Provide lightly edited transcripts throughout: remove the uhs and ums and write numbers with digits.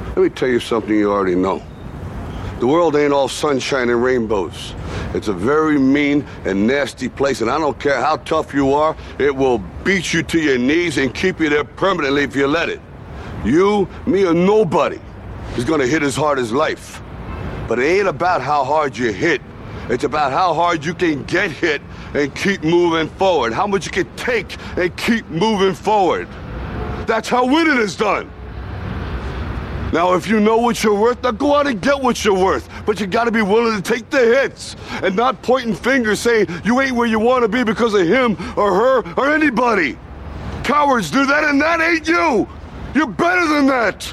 Let me tell you something you already know. The world ain't all sunshine and rainbows. It's a very mean and nasty place, and I don't care how tough you are, it will beat you to your knees and keep you there permanently if you let it. You, me, or nobody is gonna hit as hard as life. But it ain't about how hard you hit. It's about how hard you can get hit and keep moving forward. How much you can take and keep moving forward. That's how winning is done. Now, if you know what you're worth, now go out and get what you're worth. But you gotta be willing to take the hits and not pointing fingers saying you ain't where you wanna be because of him or her or anybody. Cowards do that, and that ain't you. You're better than that.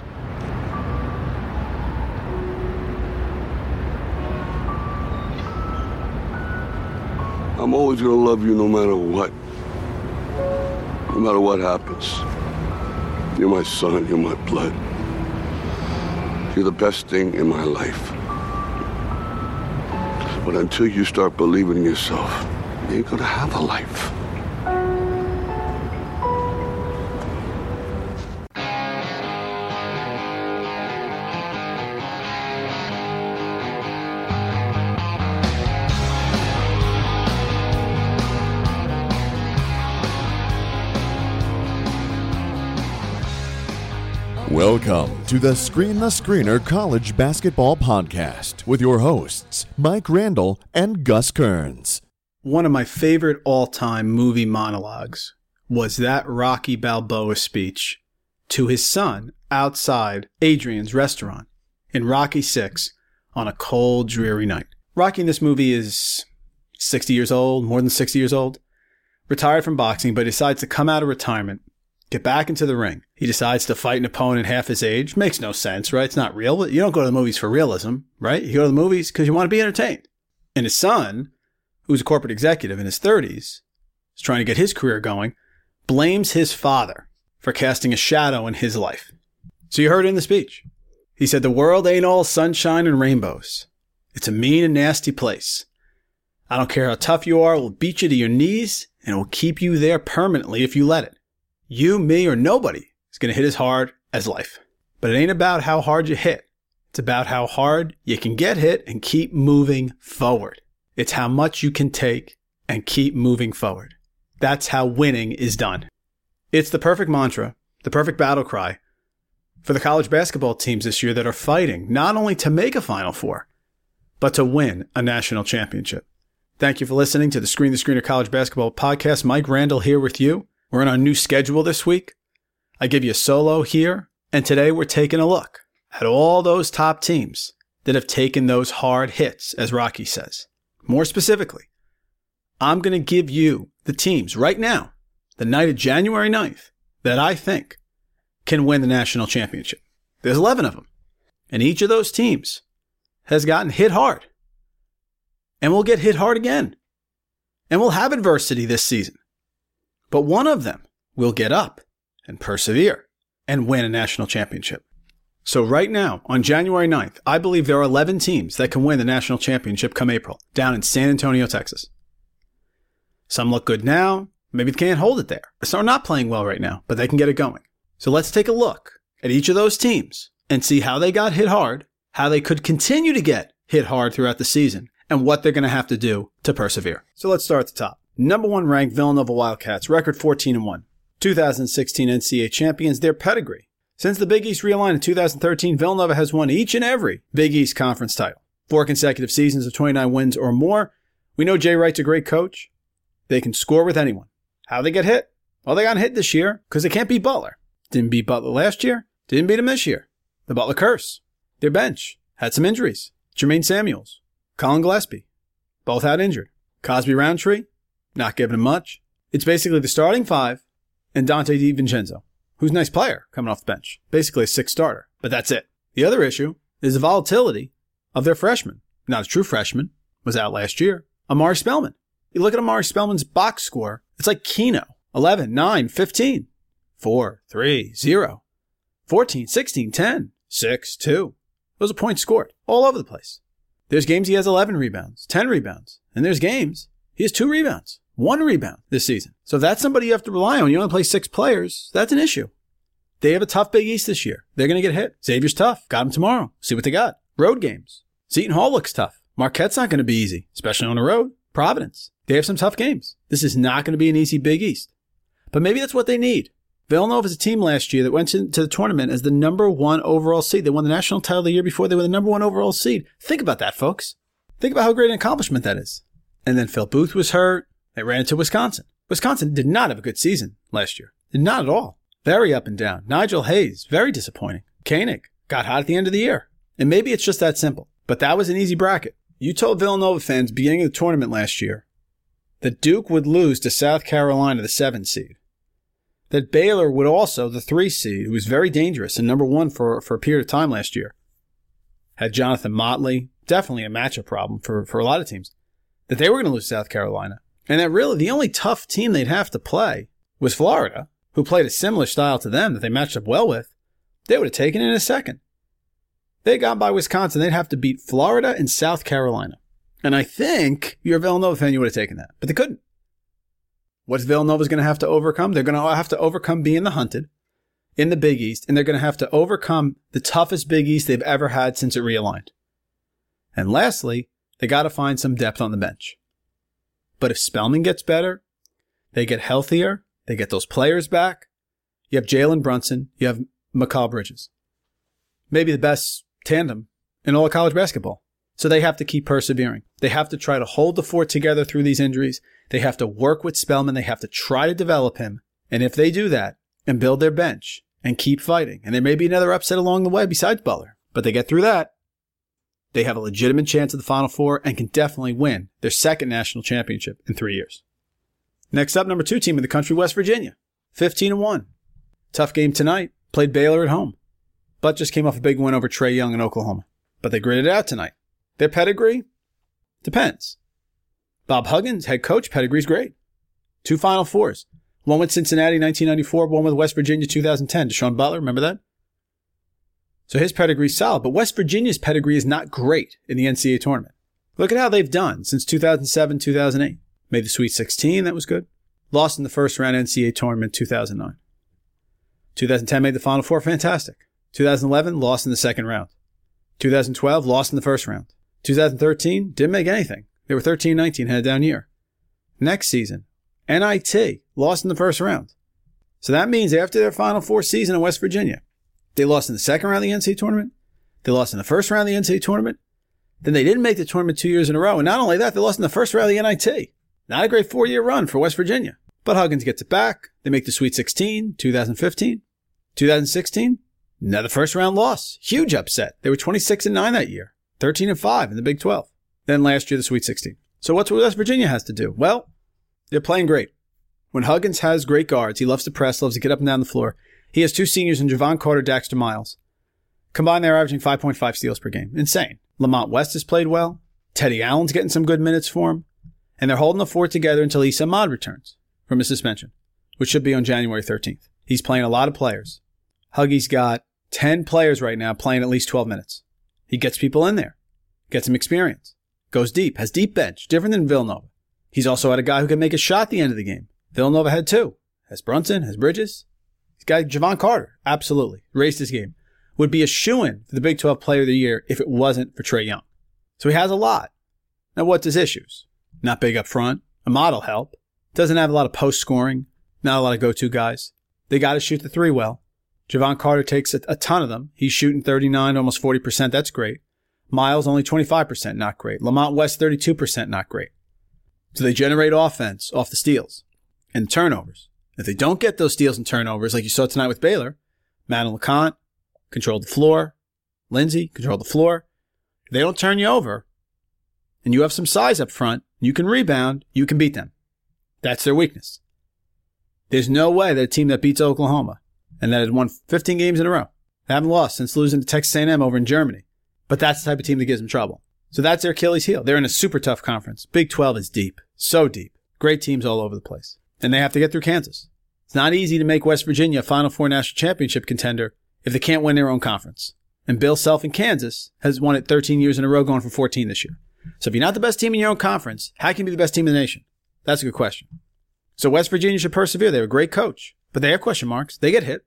I'm always gonna love you no matter what. No matter what happens. You're my son, you're my blood. You're the best thing in my life. But until you start believing in yourself, you ain't gonna have a life. Welcome to the Screen the Screener College Basketball Podcast with your hosts, Mike Randall and Gus Kearns. One of my favorite all-time movie monologues was that Rocky Balboa speech to his son outside Adrian's restaurant in Rocky VI on a cold, dreary night. Rocky in this movie is 60 years old, more than 60 years old, retired from boxing, but decides to come out of retirement, get back into the ring. He decides to fight an opponent half his age. Makes no sense, right? It's not real. But you don't go to the movies for realism, right? You go to the movies because you want to be entertained. And his son, who's a corporate executive in his 30s, is trying to get his career going, blames his father for casting a shadow in his life. So you heard it in the speech. He said, "The world ain't all sunshine and rainbows. It's a mean and nasty place. I don't care how tough you are, it will beat you to your knees and it will keep you there permanently if you let it. You, me, or nobody is going to hit as hard as life. But it ain't about how hard you hit. It's about how hard you can get hit and keep moving forward. It's how much you can take and keep moving forward. That's how winning is done." It's the perfect mantra, the perfect battle cry for the college basketball teams this year that are fighting not only to make a Final Four, but to win a national championship. Thank you for listening to the Screen the Screener College Basketball Podcast. Mike Randall here with you. We're in our new schedule this week. I give you a solo here, and today we're taking a look at all those top teams that have taken those hard hits, as Rocky says. More specifically, I'm going to give you the teams right now, the night of January 9th, that I think can win the national championship. There's 11 of them, and each of those teams has gotten hit hard, and will get hit hard again, and will have adversity this season. But one of them will get up and persevere and win a national championship. So right now, on January 9th, I believe there are 11 teams that can win the national championship come April, down in San Antonio, Texas. Some look good now. Maybe they can't hold it there. Some are not playing well right now, but they can get it going. So let's take a look at each of those teams and see how they got hit hard, how they could continue to get hit hard throughout the season, and what they're going to have to do to persevere. So let's start at the top. Number 1 ranked Villanova Wildcats, record 14-1. 2016 NCAA champions, their pedigree. Since the Big East realigned in 2013, Villanova has won each and every Big East conference title. 4 consecutive seasons of 29 wins or more. We know Jay Wright's a great coach. They can score with anyone. How they get hit? Well, they got hit this year because they can't beat Butler. Didn't beat Butler last year. Didn't beat him this year. The Butler curse. Their bench had some injuries. Jermaine Samuels, Colin Gillespie, both out injured. Cosby Roundtree, not giving him much. It's basically the starting 5 and Dante DiVincenzo, who's a nice player coming off the bench. Basically a 6th starter, but that's it. The other issue is the volatility of their freshman. Not a true freshman, was out last year. Amari Spellman. You look at Amari Spellman's box score, it's like Keno. 11, 9, 15, 4, 3, 0, 14, 16, 10, 6, 2. Those are points scored all over the place. There's games he has 11 rebounds, 10 rebounds, and there's games he has 2 rebounds. 1 rebound this season. So if that's somebody you have to rely on, you only play 6 players, that's an issue. They have a tough Big East this year. They're going to get hit. Xavier's tough. Got them tomorrow. See what they got. Road games. Seton Hall looks tough. Marquette's not going to be easy, especially on the road. Providence. They have some tough games. This is not going to be an easy Big East. But maybe that's what they need. Villanova is a team last year that went into the tournament as the number 1 overall seed. They won the national title the year before. They were the number 1 overall seed. Think about that, folks. Think about how great an accomplishment that is. And then Phil Booth was hurt. They ran into Wisconsin. Wisconsin did not have a good season last year. Not at all. Very up and down. Nigel Hayes, very disappointing. Koenig got hot at the end of the year. And maybe it's just that simple. But that was an easy bracket. You told Villanova fans beginning of the tournament last year that Duke would lose to South Carolina, the 7 seed. That Baylor would also, the 3 seed, who was very dangerous and number 1 for a period of time last year, had Jonathan Motley, definitely a matchup problem for a lot of teams, that they were going to lose to South Carolina. And that really the only tough team they'd have to play was Florida, who played a similar style to them that they matched up well with. They would have taken it in a second. They got by Wisconsin. They'd have to beat Florida and South Carolina. And I think if you're a Villanova fan, you would have taken that. But they couldn't. What's Villanova's going to have to overcome? They're going to have to overcome being the hunted in the Big East. And they're going to have to overcome the toughest Big East they've ever had since it realigned. And lastly, they got to find some depth on the bench. But if Spellman gets better, they get healthier, they get those players back, you have Jalen Brunson, you have Mikal Bridges. Maybe the best tandem in all of college basketball. So they have to keep persevering. They have to try to hold the fort together through these injuries. They have to work with Spellman. They have to try to develop him. And if they do that and build their bench and keep fighting, and there may be another upset along the way besides Butler, but they get through that, they have a legitimate chance at the Final Four and can definitely win their second national championship in 3 years. Next up, number 2 team in the country, West Virginia, 15-1. Tough game tonight. Played Baylor at home, but just came off a big win over Trae Young in Oklahoma. But they gritted it out tonight. Their pedigree? Depends. Bob Huggins, head coach, pedigree's great. 2 Final Fours. One with Cincinnati 1994, one with West Virginia 2010. Deshaun Butler, remember that? So his pedigree's solid, but West Virginia's pedigree is not great in the NCAA tournament. Look at how they've done since 2007, 2008. Made the Sweet 16, that was good. Lost in the first round NCAA tournament 2009. 2010 made the Final Four, fantastic. 2011, lost in the second round. 2012, lost in the first round. 2013, didn't make anything. They were 13-19, had a down year. Next season, NIT, lost in the first round. So that means after their Final Four season in West Virginia, they lost in the second round of the NCAA tournament. They lost in the first round of the NCAA tournament. Then they didn't make the tournament 2 years in a row. And not only that, they lost in the first round of the NIT. Not a great 4-year run for West Virginia. But Huggins gets it back. They make the Sweet 16, 2015. 2016, another first round loss. Huge upset. They were 26-9 that year. 13-5 in the Big 12. Then last year, the Sweet 16. So what's what West Virginia has to do? Well, they're playing great. When Huggins has great guards, he loves to press, loves to get up and down the floor. He has 2 seniors in Javon Carter, Daxter Miles. Combined, they're averaging 5.5 steals per game. Insane. Lamont West has played well. Teddy Allen's getting some good minutes for him. And they're holding the fort together until Issa Ahmad returns from his suspension, which should be on January 13th. He's playing a lot of players. Huggy's got 10 players right now playing at least 12 minutes. He gets people in there, gets some experience, goes deep, has deep bench, different than Villanova. He's also had a guy who can make a shot at the end of the game. Villanova had 2. Has Brunson, has Bridges. He's got Javon Carter, absolutely. Raised his game. Would be a shoo-in for the Big 12 Player of the Year if it wasn't for Trae Young. So he has a lot. Now what's his issues? Not big up front. Ahmad will help. Doesn't have a lot of post scoring. Not a lot of go-to guys. They got to shoot the 3 well. Javon Carter takes a ton of them. He's shooting 39, almost 40%. That's great. Miles only 25%, not great. Lamont West 32%, not great. So they generate offense off the steals and turnovers. If they don't get those steals and turnovers, like you saw tonight with Baylor, Madeline LeConte controlled the floor. Lindsay controlled the floor. If they don't turn you over and you have some size up front, you can rebound, you can beat them. That's their weakness. There's no way that a team that beats Oklahoma and that had won 15 games in a row, they haven't lost since losing to Texas A&M over in Germany. But that's the type of team that gives them trouble. So that's their Achilles heel. They're in a super tough conference. Big 12 is deep. So deep. Great teams all over the place. And they have to get through Kansas. It's not easy to make West Virginia a Final Four national championship contender if they can't win their own conference. And Bill Self in Kansas has won it 13 years in a row, going for 14 this year. So if you're not the best team in your own conference, how can you be the best team in the nation? That's a good question. So West Virginia should persevere. They have a great coach, but they have question marks. They get hit.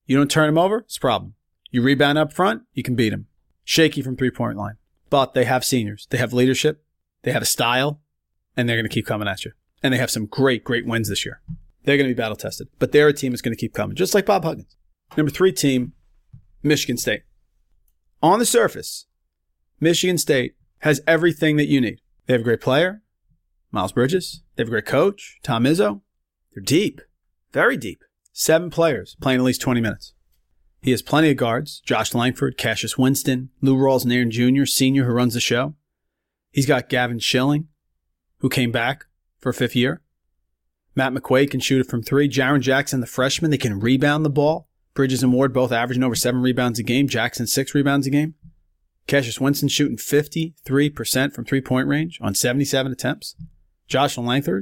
You don't turn them over, it's a problem. You rebound up front, you can beat them. Shaky from three-point line. But they have seniors. They have leadership. They have a style. And they're going to keep coming at you. And they have some great, great wins this year. They're going to be battle-tested. But they're a team that's going to keep coming, just like Bob Huggins. Number 3 team, Michigan State. On the surface, Michigan State has everything that you need. They have a great player, Miles Bridges. They have a great coach, Tom Izzo. They're deep, very deep. 7 players playing at least 20 minutes. He has plenty of guards, Josh Langford, Cassius Winston, Lou Rawls-Nairn Jr., senior, who runs the show. He's got Gavin Schilling, who came back for a 5th year. Matt McQuaid can shoot it from 3. Jaren Jackson, the freshman, they can rebound the ball. Bridges and Ward both averaging over 7 rebounds a game. Jackson 6 rebounds a game. Cassius Winston shooting 53% from three-point range on 77 attempts. Josh Langford,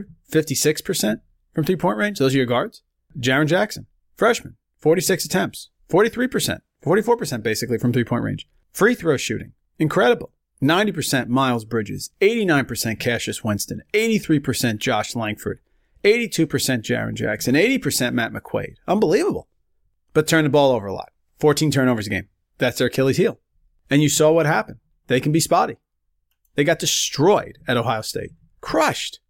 56% from three-point range. Those are your guards. Jaren Jackson, freshman, 46 attempts, 43%, 44% basically from three-point range. Free throw shooting, incredible. 90% Miles Bridges, 89% Cassius Winston, 83% Josh Langford, 82% Jaren Jackson, 80% Matt McQuaid. Unbelievable. But turn the ball over a lot. 14 turnovers a game. That's their Achilles heel. And you saw what happened. They can be spotty. They got destroyed at Ohio State. Crushed.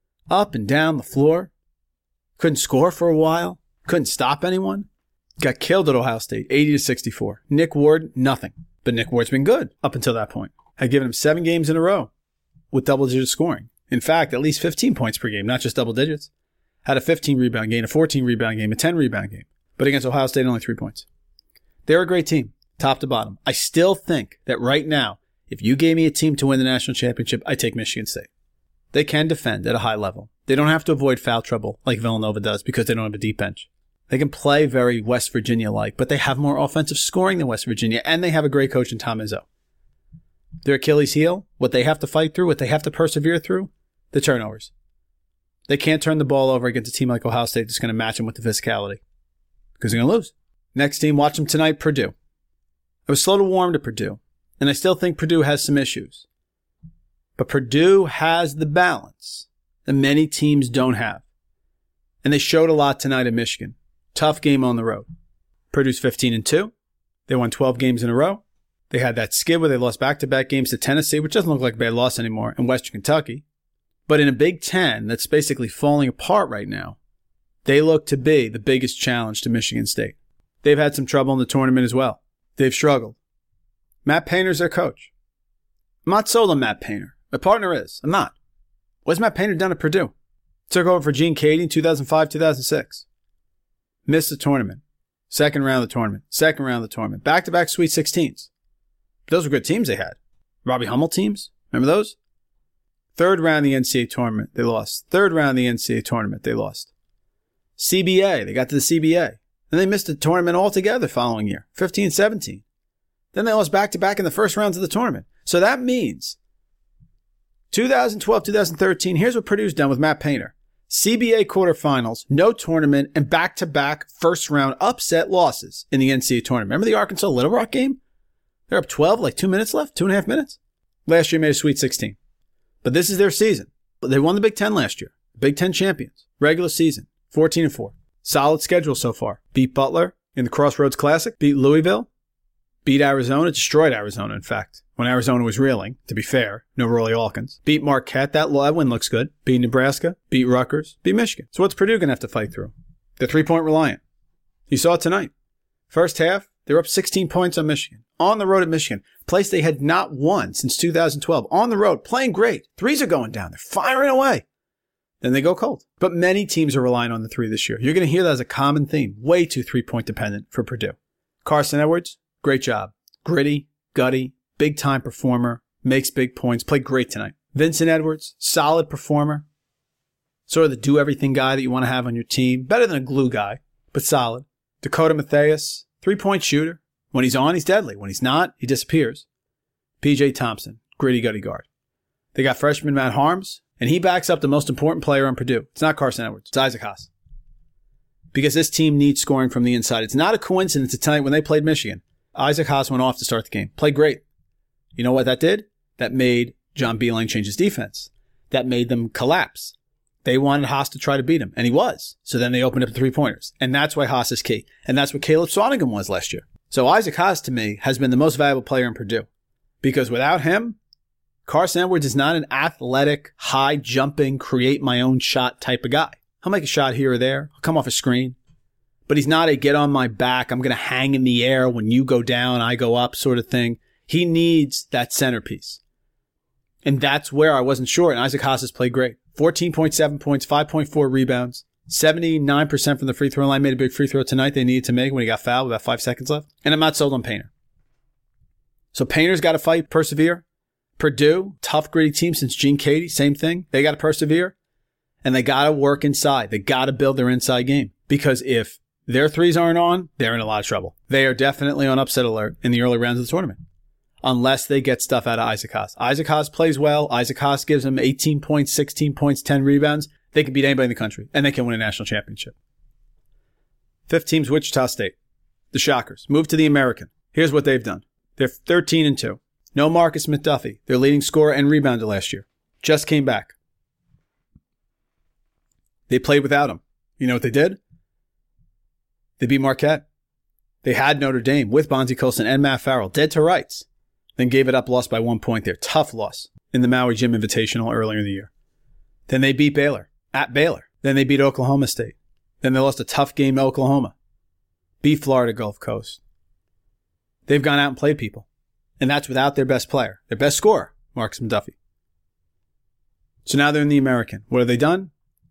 Up and down the floor. Couldn't score for a while. Couldn't stop anyone. Got killed at Ohio State, 80-64. Nick Ward, nothing. But Nick Ward's been good up until that point. Had given him 7 games in a row with double-digit scoring. In fact, at least 15 points per game, not just double digits. Had a 15-rebound game, a 14-rebound game, a 10-rebound game. But against Ohio State, only 3 points. They're a great team, top to bottom. I still think that right now, if you gave me a team to win the national championship, I'd take Michigan State. They can defend at a high level. They don't have to avoid foul trouble like Villanova does because they don't have a deep bench. They can play very West Virginia-like, but they have more offensive scoring than West Virginia, and they have a great coach in Tom Izzo. Their Achilles heel, what they have to fight through, what they have to persevere through, the turnovers. They can't turn the ball over against a team like Ohio State that's going to match them with the physicality because they're going to lose. Next team, watch them tonight, Purdue. I was slow to warm to Purdue, and I still think Purdue has some issues. But Purdue has the balance that many teams don't have. And they showed a lot tonight at Michigan. Tough game on the road. Purdue's 15-2. They won 12 games in a row. They had that skid where they lost back-to-back games to Tennessee, which doesn't look like a bad loss anymore, and Western Kentucky. But in a Big Ten that's basically falling apart right now, they look to be the biggest challenge to Michigan State. They've had some trouble in the tournament as well. They've struggled. Matt Painter's their coach. I'm not sold on Matt Painter. My partner is. I'm not. What's Matt Painter done at Purdue? Took over for Gene Cady in 2005-2006. Missed the tournament. Second round of the tournament. Back-to-back Sweet 16s. Those were good teams they had. Robbie Hummel teams. Remember those? Third round of the NCAA tournament, they lost. CBA, they got to the CBA. Then they missed the tournament altogether the following year, 15-17. Then they lost back-to-back in the first rounds of the tournament. So that means 2012, 2013, here's what Purdue's done with Matt Painter. CBA quarterfinals, no tournament, and back-to-back first-round upset losses in the NCAA tournament. Remember the Arkansas Little Rock game? They're up 12, like 2 minutes left, 2.5 minutes. Last year made a Sweet 16. But this is their season. They won the Big Ten last year. Big Ten champions. Regular season, 14-4. Solid schedule so far. Beat Butler in the Crossroads Classic. Beat Louisville. Beat Arizona. Destroyed Arizona, in fact. When Arizona was reeling, to be fair. No Rollie Alkins. Beat Marquette. That win looks good. Beat Nebraska. Beat Rutgers. Beat Michigan. So what's Purdue going to have to fight through? They're 3-point reliant. You saw it tonight. First half, they're up 16 points on Michigan. On the road at Michigan. Place they had not won since 2012. On the road. Playing great. Threes are going down. They're firing away. Then they go cold. But many teams are relying on the 3 this year. You're going to hear that as a common theme. Way too 3-point dependent for Purdue. Carson Edwards, great job. Gritty, gutty, big-time performer, makes big points, played great tonight. Vincent Edwards, solid performer. Sort of the do-everything guy that you want to have on your team. Better than a glue guy, but solid. Dakota Mathias, 3-point shooter. When he's on, he's deadly. When he's not, he disappears. P.J. Thompson, gritty, gutty guard. They got freshman Matt Harms, and he backs up the most important player on Purdue. It's not Carson Edwards. It's Isaac Haas. Because this team needs scoring from the inside. It's not a coincidence that tonight when they played Michigan, Isaac Haas went off to start the game. Played great. You know what that did? That made John Beilein change his defense. That made them collapse. They wanted Haas to try to beat him, and he was. So then they opened up the three-pointers. And that's why Haas is key. And that's what Caleb Swanigan was last year. So Isaac Haas, to me, has been the most valuable player in Purdue. Because without him, Carson Edwards is not an athletic, high-jumping, create-my-own-shot type of guy. He'll make a shot here or there. He'll come off a screen. But he's not a get on my back, I'm going to hang in the air when you go down, I go up sort of thing. He needs that centerpiece. And that's where I wasn't sure. And Isaac Haas has played great. 14.7 points, 5.4 rebounds, 79% from the free throw line. Made a big free throw tonight they needed to make when he got fouled with about 5 seconds left. And I'm not sold on Painter. So Painter's got to fight, persevere. Purdue, tough, gritty team since Gene Cady, same thing. They got to persevere. And they got to work inside. They got to build their inside game. Because if their threes aren't on, they're in a lot of trouble. They are definitely on upset alert in the early rounds of the tournament. Unless they get stuff out of Isaac Haas. Isaac Haas plays well. Isaac Haas gives them 18 points, 16 points, 10 rebounds. They can beat anybody in the country, and they can win a national championship. Fifth team's Wichita State. The Shockers. Move to the American. Here's what they've done. They're 13-2. No Marcus McDuffie, their leading scorer and rebounder last year. Just came back. They played without him. You know what they did? They beat Marquette. They had Notre Dame with Bonzie Colson and Matt Farrell dead to rights. Then gave it up, lost by 1 point there. Tough loss in the Maui Jim Invitational earlier in the year. Then they beat Baylor at Baylor. Then they beat Oklahoma State. Then they lost a tough game to Oklahoma. Beat Florida Gulf Coast. They've gone out and played people. And that's without their best player, their best scorer, Marcus McDuffie. So now they're in the American. What have they done?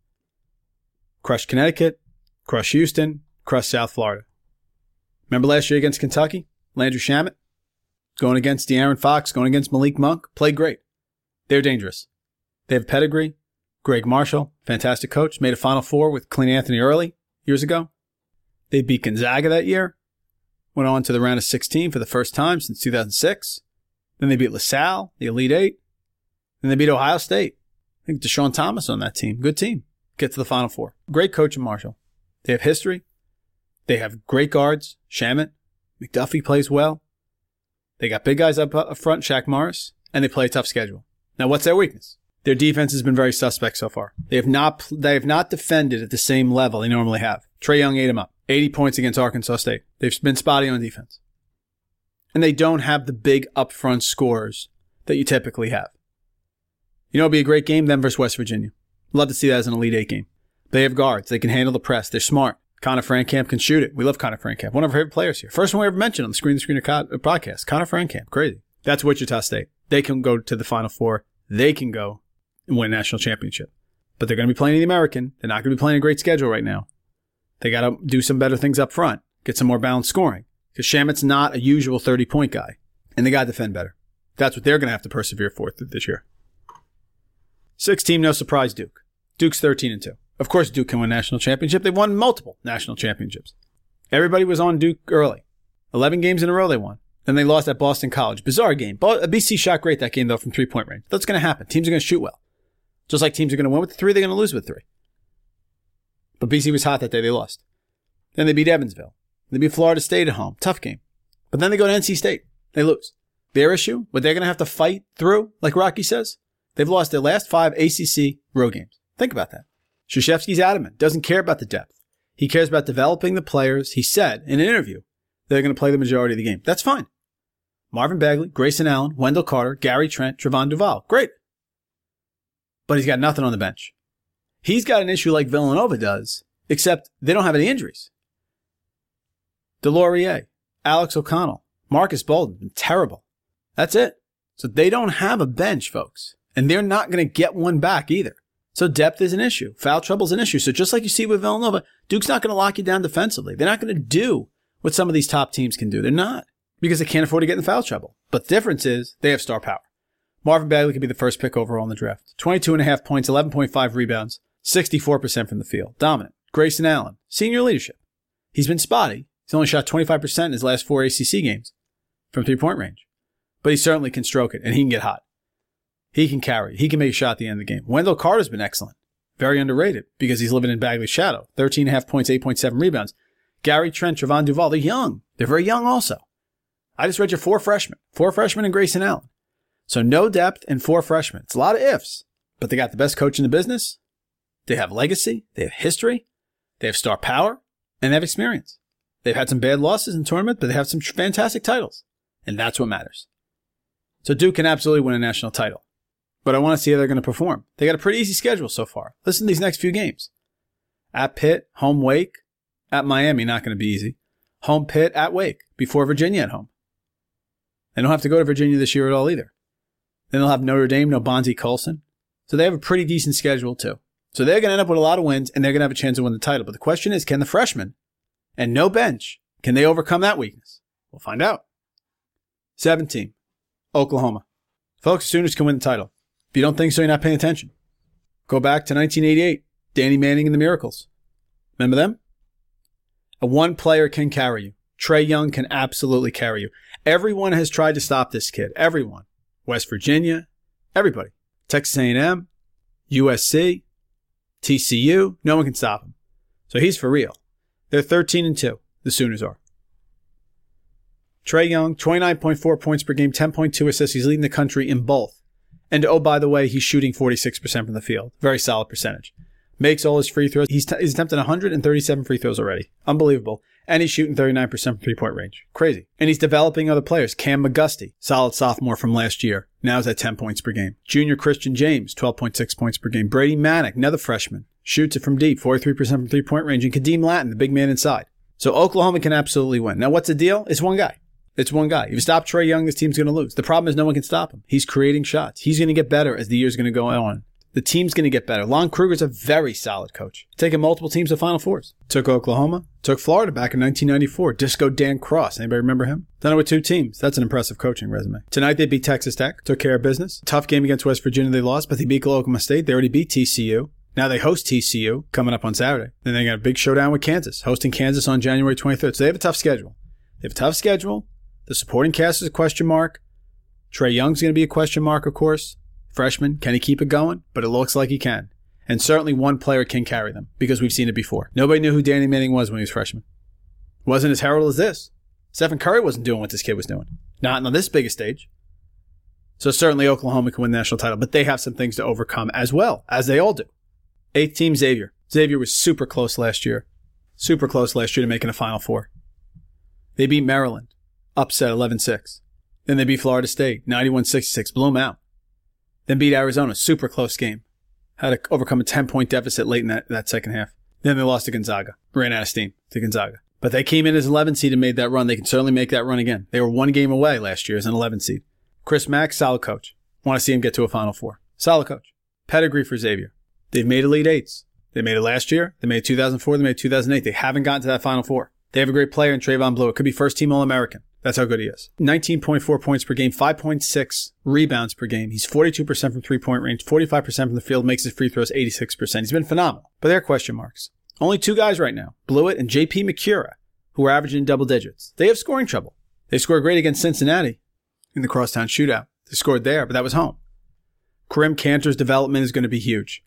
Crushed Connecticut, crushed Houston, crushed South Florida. Remember last year against Kentucky? Landry Shamet? Going against De'Aaron Fox, going against Malik Monk, played great. They're dangerous. They have pedigree. Greg Marshall, fantastic coach, made a Final Four with Clint Anthony early years ago. They beat Gonzaga that year. Went on to the round of 16 for the first time since 2006. Then they beat LaSalle, the Elite Eight. Then they beat Ohio State. I think Deshaun Thomas on that team. Good team. Get to the Final Four. Great coach in Marshall. They have history. They have great guards. Shamet. McDuffie plays well. They got big guys up front, Shaq Morris, and they play a tough schedule. Now, what's their weakness? Their defense has been very suspect so far. They have not defended at the same level they normally have. Trae Young ate them up. 80 points against Arkansas State. They've been spotty on defense. And they don't have the big upfront scores that you typically have. You know, it'd be a great game, them versus West Virginia. Love to see that as an Elite Eight game. They have guards. They can handle the press. They're smart. Connor Frankamp can shoot it. We love Connor Frankamp. One of our favorite players here. First one we ever mentioned on the Screen the Screener podcast. Connor Frankamp. Crazy. That's Wichita State. They can go to the Final Four. They can go and win a national championship. But they're going to be playing the American. They're not going to be playing a great schedule right now. They got to do some better things up front. Get some more balanced scoring. Because Shamet's not a usual 30-point guy. And they got to defend better. That's what they're going to have to persevere for this year. Sixth team, no surprise, Duke. Duke's 13-2. Of course, Duke can win a national championship. They've won multiple national championships. Everybody was on Duke early. 11 games in a row they won. Then they lost at Boston College. Bizarre game. BC shot great that game, though, from three-point range. That's going to happen. Teams are going to shoot well. Just like teams are going to win with 3, they're going to lose with 3. But BC was hot that day. They lost. Then they beat Evansville. They beat Florida State at home. Tough game. But then they go to NC State. They lose. Their issue, what they're going to have to fight through, like Rocky says, they've lost their last 5 ACC road games. Think about that. Krzyzewski's adamant. Doesn't care about the depth. He cares about developing the players. He said in an interview they're going to play the majority of the game. That's fine. Marvin Bagley, Grayson Allen, Wendell Carter, Gary Trent, Trevon Duval. Great. But he's got nothing on the bench. He's got an issue like Villanova does, except they don't have any injuries. DeLaurier, Alex O'Connell, Marcus Bolden, terrible. That's it. So they don't have a bench, folks. And they're not going to get one back either. So depth is an issue. Foul trouble is an issue. So just like you see with Villanova, Duke's not going to lock you down defensively. They're not going to do what some of these top teams can do. They're not. Because they can't afford to get in foul trouble. But the difference is they have star power. Marvin Bagley could be the first pick overall in the draft. 22.5 points, 11.5 rebounds, 64% from the field. Dominant. Grayson Allen, senior leadership. He's been spotty. He's only shot 25% in his last 4 ACC games from three-point range. But he certainly can stroke it, and he can get hot. He can carry. He can make a shot at the end of the game. Wendell Carter's been excellent. Very underrated because he's living in Bagley's shadow. 13.5 points, 8.7 rebounds. Gary Trent, Trevon Duval, they're young. They're very young also. I just read you 4 freshmen. 4 freshmen and Grayson Allen. So no depth and 4 freshmen. It's a lot of ifs, but they got the best coach in the business. They have legacy. They have history. They have star power. And they have experience. They've had some bad losses in the tournament, but they have some fantastic titles. And that's what matters. So Duke can absolutely win a national title. But I want to see how they're going to perform. They got a pretty easy schedule so far. Listen to these next few games. At Pitt, home Wake. At Miami, not going to be easy. Home Pitt, at Wake. Before Virginia at home. They don't have to go to Virginia this year at all either. Then they'll have Notre Dame, no Bonzie Colson. So they have a pretty decent schedule too. So they're going to end up with a lot of wins, and they're going to have a chance to win the title. But the question is, can the freshmen and no bench, can they overcome that weakness? We'll find out. 7th team, Oklahoma. Folks, the Sooners can win the title. If you don't think so, you're not paying attention. Go back to 1988, Danny Manning and the Miracles. Remember them? A one player can carry you. Trae Young can absolutely carry you. Everyone has tried to stop this kid. Everyone. West Virginia, everybody. Texas A&M, USC, TCU, no one can stop him. So he's for real. They're 13-2, the Sooners are. Trae Young, 29.4 points per game, 10.2 assists. He's leading the country in both. And oh, by the way, he's shooting 46% from the field. Very solid percentage. Makes all his free throws. He's attempted 137 free throws already. Unbelievable. And he's shooting 39% from three-point range. Crazy. And he's developing other players. Cam McGusty, solid sophomore from last year. Now he's at 10 points per game. Junior Christian James, 12.6 points per game. Brady Manick, another freshman. Shoots it from deep, 43% from three-point range. And Kadeem Latin, the big man inside. So Oklahoma can absolutely win. Now what's the deal? It's one guy. It's one guy. If you stop Trae Young, this team's going to lose. The problem is no one can stop him. He's creating shots. He's going to get better as the year's going to go on. The team's going to get better. Lon Kruger's a very solid coach. Taking multiple teams to Final Fours. Took Oklahoma. Took Florida back in 1994. Disco Dan Cross. Anybody remember him? Done it with 2 teams. That's an impressive coaching resume. Tonight they beat Texas Tech. Took care of business. Tough game against West Virginia they lost, but they beat Oklahoma State. They already beat TCU. Now they host TCU coming up on Saturday. Then they got a big showdown with Kansas. Hosting Kansas on January 23rd. So they have a tough schedule. The supporting cast is a question mark. Trae Young's going to be a question mark, of course. Freshman, can he keep it going? But it looks like he can. And certainly one player can carry them because we've seen it before. Nobody knew who Danny Manning was when he was freshman. It wasn't as heralded as this. Stephen Curry wasn't doing what this kid was doing. Not on this big a stage. So certainly Oklahoma can win the national title, but they have some things to overcome as well, as they all do. 8th team, Xavier. Xavier was super close last year. To making a Final Four. They beat Maryland. Upset 11-6. Then they beat Florida State. 91-66. Blew them out. Then beat Arizona. Super close game. Had to overcome a 10-point deficit late in that second half. Then they lost to Gonzaga. Ran out of steam to Gonzaga. But they came in as 11 seed and made that run. They can certainly make that run again. They were 1 game away last year as an 11 seed. Chris Mack, solid coach. Want to see him get to a Final Four. Solid coach. Pedigree for Xavier. They've made Elite Eights. They made it last year. They made it 2004. They made it 2008. They haven't gotten to that Final Four. They have a great player in Trayvon Blewett. Could be first team All-American. That's how good he is. 19.4 points per game, 5.6 rebounds per game. He's 42% from three-point range, 45% from the field, makes his free throws 86%. He's been phenomenal. But there are question marks. Only 2 guys right now, Blewett and J.P. McCura, who are averaging double digits. They have scoring trouble. They scored great against Cincinnati in the crosstown shootout. They scored there, but that was home. Karim Cantor's development is going to be huge.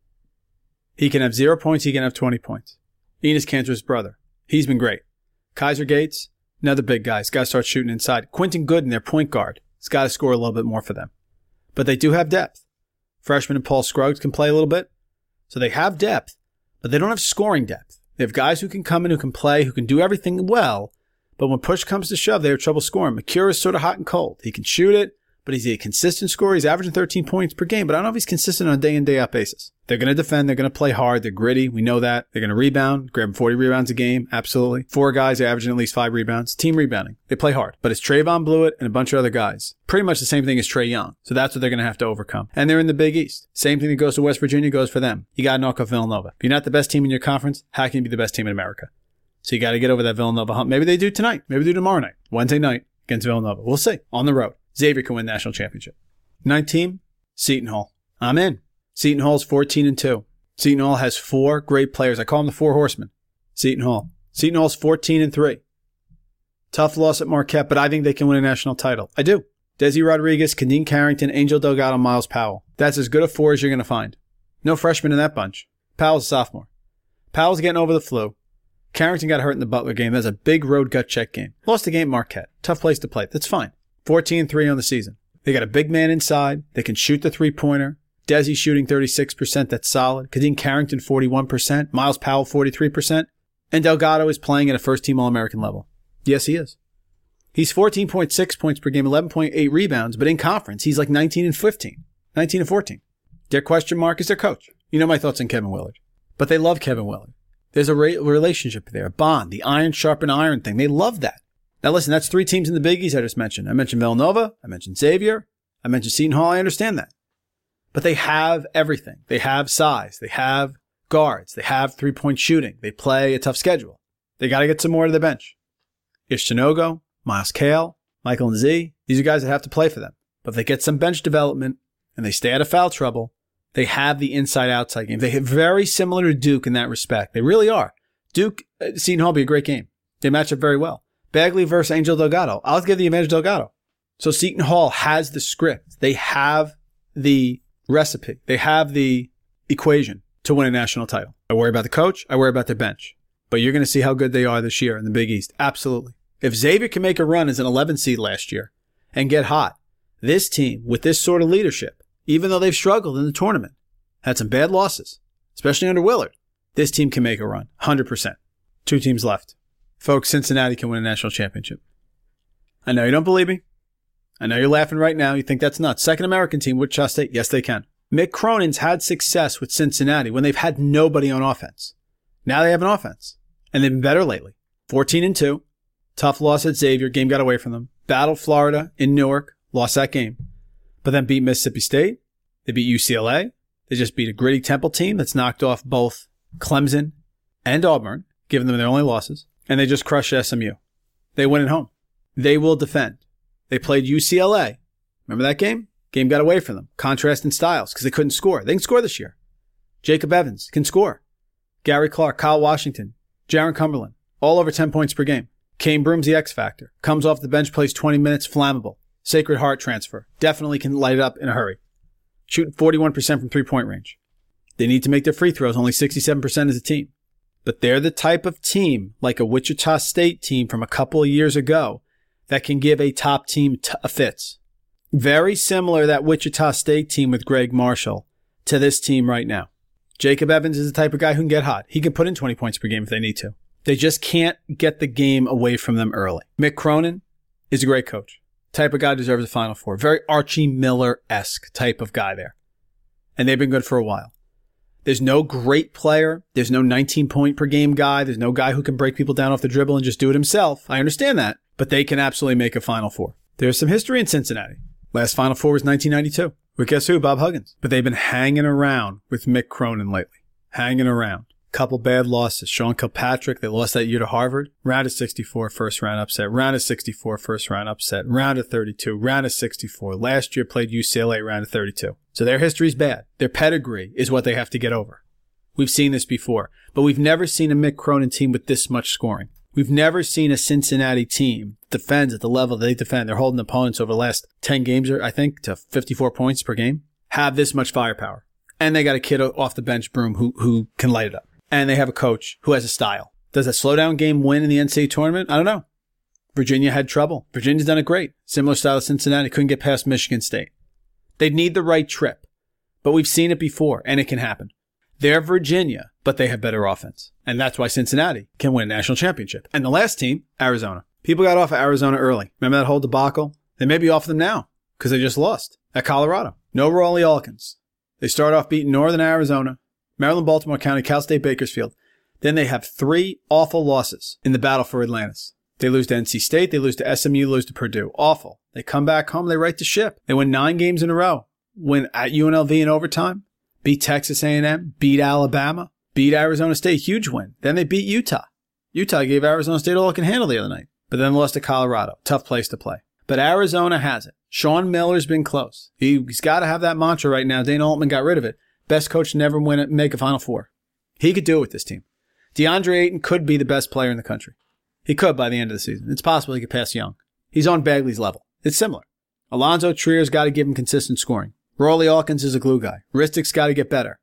He can have 0 points. He can have 20 points. Enes Kanter's brother. He's been great. Kaiser Gates, another big guy. He's got to start shooting inside. Quentin Gooden, their point guard. He's got to score a little bit more for them. But they do have depth. Freshman and Paul Scruggs can play a little bit. So they have depth, but they don't have scoring depth. They have guys who can come in, who can play, who can do everything well. But when push comes to shove, they have trouble scoring. McCure is sort of hot and cold. He can shoot it, but he's a consistent scorer. He's averaging 13 points per game, but I don't know if he's consistent on a day-in, day-out basis. They're going to defend. They're going to play hard. They're gritty. We know that. They're going to rebound, grab 40 rebounds a game. Absolutely. 4 guys are averaging at least 5 rebounds. Team rebounding. They play hard. But it's Trayvon Blewett and a bunch of other guys. Pretty much the same thing as Trae Young. So that's what they're going to have to overcome. And they're in the Big East. Same thing that goes to West Virginia goes for them. You got to knock off Villanova. If you're not the best team in your conference, how can you be the best team in America? So you got to get over that Villanova hump. Maybe they do tonight. Maybe they do tomorrow night. Wednesday night against Villanova. We'll see. On the road. Xavier can win national championship. 9th team, Seton Hall. I'm in. Seton Hall's 14-2. Seton Hall has 4 great players. I call them the 4 horsemen. Seton Hall. Seton Hall's 14-3. Tough loss at Marquette, but I think they can win a national title. I do. Desi Rodriguez, Kadeen Carrington, Angel Delgado, Miles Powell. That's as good a 4 as you're going to find. No freshman in that bunch. Powell's a sophomore. Powell's getting over the flu. Carrington got hurt in the Butler game. That's a big road gut check game. Lost the game at Marquette. Tough place to play. That's fine. 14-3 on the season. They got a big man inside. They can shoot the three-pointer. Desi shooting 36%, that's solid. Kadeem Carrington 41%. Miles Powell 43%. And Delgado is playing at a first-team All-American level. Yes, he is. He's 14.6 points per game, 11.8 rebounds, but in conference, he's like 19 and 14. Their question mark is their coach. You know my thoughts on Kevin Willard. But they love Kevin Willard. There's a relationship there, a bond, the iron sharpen iron thing. They love that. Now listen, that's 3 teams in the Big East I just mentioned. I mentioned Villanova. I mentioned Xavier. I mentioned Seton Hall. I understand that. But they have everything. They have size. They have guards. They have three-point shooting. They play a tough schedule. They got to get some more to the bench. Ish Chinogo, Miles Cale, Michael Nzee. These are guys that have to play for them. But if they get some bench development and they stay out of foul trouble, they have the inside-outside game. They're very similar to Duke in that respect. They really are. Duke, Seton Hall will be a great game. They match up very well. Bagley versus Angel Delgado. I'll give the advantage Delgado. So Seton Hall has the script. They have the recipe. They have the equation to win a national title. I worry about the coach. I worry about their bench. But you're going to see how good they are this year in the Big East. Absolutely. If Xavier can make a run as an 11 seed last year and get hot, this team with this sort of leadership, even though they've struggled in the tournament, had some bad losses, especially under Willard, this team can make a run. 100%. 2 teams left. Folks, Cincinnati can win a national championship. I know you don't believe me. I know you're laughing right now. You think that's nuts. Second American team, Wichita State. Yes, they can. Mick Cronin's had success with Cincinnati when they've had nobody on offense. Now they have an offense. And they've been better lately. 14-2. Tough loss at Xavier. Game got away from them. Battled Florida in Newark. Lost that game. But then beat Mississippi State. They beat UCLA. They just beat a gritty Temple team that's knocked off both Clemson and Auburn, giving them their only losses. And they just crushed SMU. They win at home. They will defend. They played UCLA. Remember that game? Game got away from them. Contrast in styles because they couldn't score. They can score this year. Jacob Evans can score. Gary Clark, Kyle Washington, Jaron Cumberland, all over 10 points per game. Kane Broom's the X factor. Comes off the bench, plays 20 minutes, flammable. Sacred Heart transfer. Definitely can light it up in a hurry. Shooting 41% from three-point range. They need to make their free throws, only 67% as a team. But they're the type of team, like a Wichita State team from a couple of years ago, that can give a top team fits. Very similar, that Wichita State team with Greg Marshall, to this team right now. Jacob Evans is the type of guy who can get hot. He can put in 20 points per game if they need to. They just can't get the game away from them early. Mick Cronin is a great coach. Type of guy deserves a Final Four. Very Archie Miller-esque type of guy there. And they've been good for a while. There's no great player. There's no 19-point per game guy. There's no guy who can break people down off the dribble and just do it himself. I understand that. But they can absolutely make a Final Four. There's some history in Cincinnati. Last Final Four was 1992. With guess who? Bob Huggins. But they've been hanging around with Mick Cronin lately. Hanging around. Couple bad losses. Sean Kilpatrick, they lost that year to Harvard. Round of 64, first round upset. Round of 64, first round upset. Round of 32, round of 64. Last year played UCLA, round of 32. So their history's bad. Their pedigree is what they have to get over. We've seen this before. But we've never seen a Mick Cronin team with this much scoring. We've never seen a Cincinnati team defend at the level they defend. They're holding opponents over the last 10 games, I think, to 54 points per game. Have this much firepower. And they got a kid off the bench, Broom, who can light it up. And they have a coach who has a style. Does that slow-down game win in the NCAA tournament? I don't know. Virginia had trouble. Virginia's done it great. Similar style to Cincinnati. Couldn't get past Michigan State. They'd need the right trip. But we've seen it before, and it can happen. They're Virginia, but they have better offense. And that's why Cincinnati can win a national championship. And the last team, Arizona. People got off of Arizona early. Remember that whole debacle? They may be off them now because they just lost at Colorado. No Rawley Alkins. They start off beating Northern Arizona, Maryland, Baltimore County, Cal State, Bakersfield. Then they have 3 awful losses in the battle for Atlantis. They lose to NC State, they lose to SMU, lose to Purdue. Awful. They come back home, they right the ship. They win 9 games in a row. Win at UNLV in overtime. Beat Texas A&M. Beat Alabama. Beat Arizona State. Huge win. Then they beat Utah. Utah gave Arizona State all it can handle the other night. But then lost to Colorado. Tough place to play. But Arizona has it. Sean Miller's been close. He's got to have that mantra right now. Dana Altman got rid of it. Best coach to never win it, make a Final Four. He could do it with this team. DeAndre Ayton could be the best player in the country. He could by the end of the season. It's possible he could pass Young. He's on Bagley's level. It's similar. Alonzo Trier's got to give him consistent scoring. Rawley Alkins is a glue guy. Ristic's got to get better.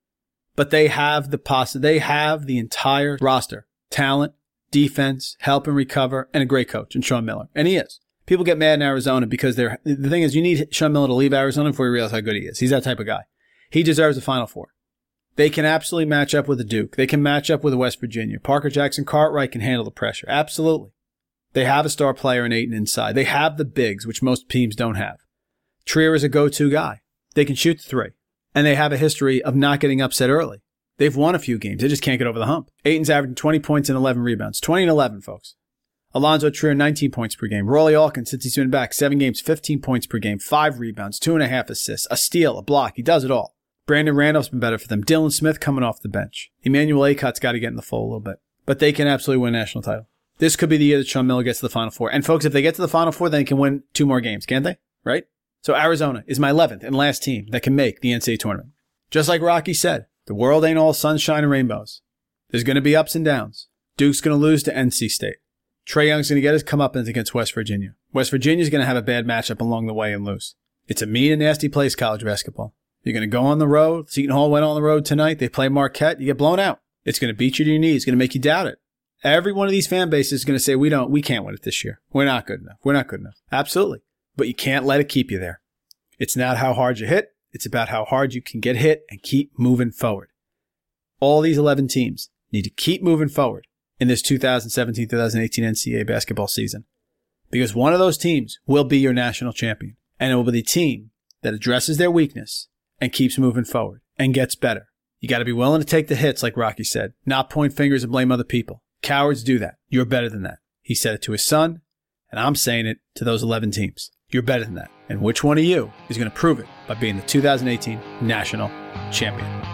But they have the entire roster. Talent, defense, help and recover, and a great coach in Sean Miller. And he is. People get mad in Arizona because the thing is, you need Sean Miller to leave Arizona before you realize how good he is. He's that type of guy. He deserves a Final Four. They can absolutely match up with a Duke. They can match up with a West Virginia. Parker Jackson Cartwright can handle the pressure. Absolutely. They have a star player in Ayton inside. They have the bigs, which most teams don't have. Trier is a go-to guy. They can shoot the three. And they have a history of not getting upset early. They've won a few games. They just can't get over the hump. Ayton's averaging 20 points and 11 rebounds. 20 and 11, folks. Alonzo Trier, 19 points per game. Rollie Alkins, since he's been back, 7 games, 15 points per game, 5 rebounds, 2.5 assists, a steal, a block. He does it all. Brandon Randolph's been better for them. Dylan Smith coming off the bench. Emmanuel Aycott's got to get in the fold a little bit. But they can absolutely win a national title. This could be the year that Sean Miller gets to the Final Four. And folks, if they get to the Final Four, then they can win 2 more games, can't they? Right? So Arizona is my 11th and last team that can make the NCAA tournament. Just like Rocky said, the world ain't all sunshine and rainbows. There's going to be ups and downs. Duke's going to lose to NC State. Trae Young's going to get his comeuppance against West Virginia. West Virginia's going to have a bad matchup along the way and lose. It's a mean and nasty place, college basketball. You're going to go on the road. Seton Hall went on the road tonight. They play Marquette. You get blown out. It's going to beat you to your knees. It's going to make you doubt it. Every one of these fan bases is going to say, we can't win it this year. We're not good enough. We're not good enough. Absolutely. But you can't let it keep you there. It's not how hard you hit. It's about how hard you can get hit and keep moving forward. All these 11 teams need to keep moving forward in this 2017-2018 NCAA basketball season. Because one of those teams will be your national champion. And it will be the team that addresses their weakness and keeps moving forward and gets better. You got to be willing to take the hits, like Rocky said, not point fingers and blame other people. Cowards do that. You're better than that. He said it to his son, and I'm saying it to those 11 teams. You're better than that. And which one of you is going to prove it by being the 2018 national champion?